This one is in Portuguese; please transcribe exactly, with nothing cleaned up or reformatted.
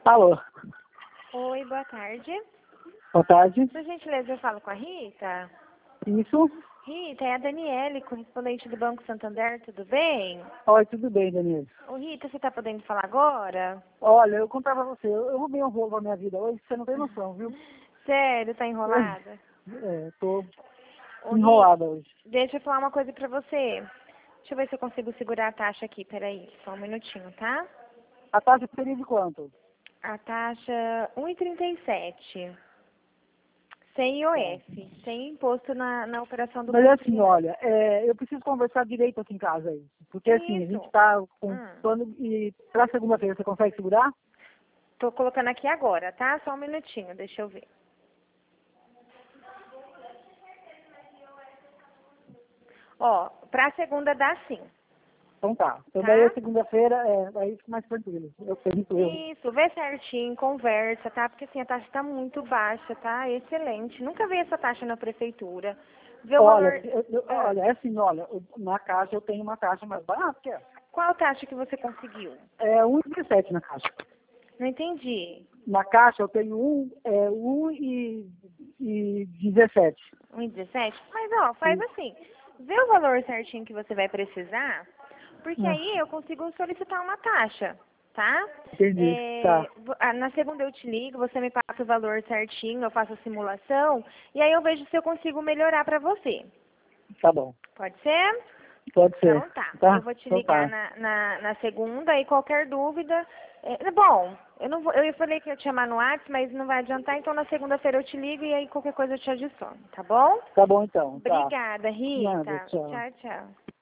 Alô, Oi, boa tarde. boa tarde. Por gentileza, eu falo com a Rita. Isso? Rita, é a Daniele, correspondente do Banco Santander, tudo bem? Oi, tudo bem, Daniel? Ô, Rita, você tá podendo falar agora? Olha, eu contar pra você, eu, eu roubei um rolo na minha vida hoje, você não tem noção, viu? Sério, tá enrolada? É, tô Ô, enrolada hoje. Rita, deixa eu falar uma coisa pra você. Deixa eu ver se eu consigo segurar a taxa aqui, peraí, só um minutinho, tá? A taxa seria de quanto? A taxa um e trinta e sete. Sem I O F, sem imposto na, na operação do Mas é assim, consignado. olha, é, eu preciso conversar direito aqui em casa aí. Porque assim, a Isso. gente tá com Hum. plano e pra segunda-feira você consegue segurar? Tô colocando aqui agora, tá? Só um minutinho, deixa eu ver. Ó, pra segunda dá sim, Então tá. Então daí a tá? segunda-feira, é, aí fica mais tranquilo. Eu pergunto eu. Isso, vê certinho, conversa, tá? Porque assim, a taxa tá muito baixa, tá? Excelente. Nunca vi essa taxa na prefeitura. Vê o Olha, valor. eu- eu- Ah, olha, é assim, olha, eu- na caixa eu tenho uma caixa mais barata que essa. qual taxa que você conseguiu? É um e dezessete na caixa. Não entendi. Na caixa eu tenho um, é, um e, e dezessete. um e dezessete? Mas ó, faz assim. Vê o valor certinho que você vai precisar, porque Ah, aí eu consigo solicitar uma taxa, tá? entendi. Tá, É, vo- ah, na segunda eu te ligo, você me passa o valor certinho, eu faço a simulação, e aí eu vejo se eu consigo melhorar pra você. tá bom. Pode ser? Pode ser. Então tá. Eu Tá? vou te Então ligar tá. na, na, na segunda e qualquer dúvida. É, bom, eu não vou, eu falei que ia te chamar no WhatsApp, mas não vai adiantar, então na segunda-feira eu te ligo e aí qualquer coisa eu te adiciono, tá bom? Tá bom então. Tá. Obrigada, Nada, Rita. tchau. Tchau, tchau.